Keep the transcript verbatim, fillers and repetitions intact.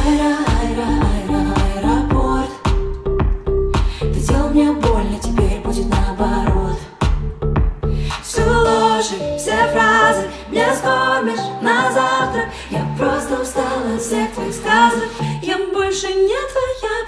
Айра, айра, айра, аэропорт. Ты делал мне больно, теперь будет наоборот. Все ложи, все фразы мне скормишь на завтрак. Я просто устала от всех твоих сказок. Я больше не твоя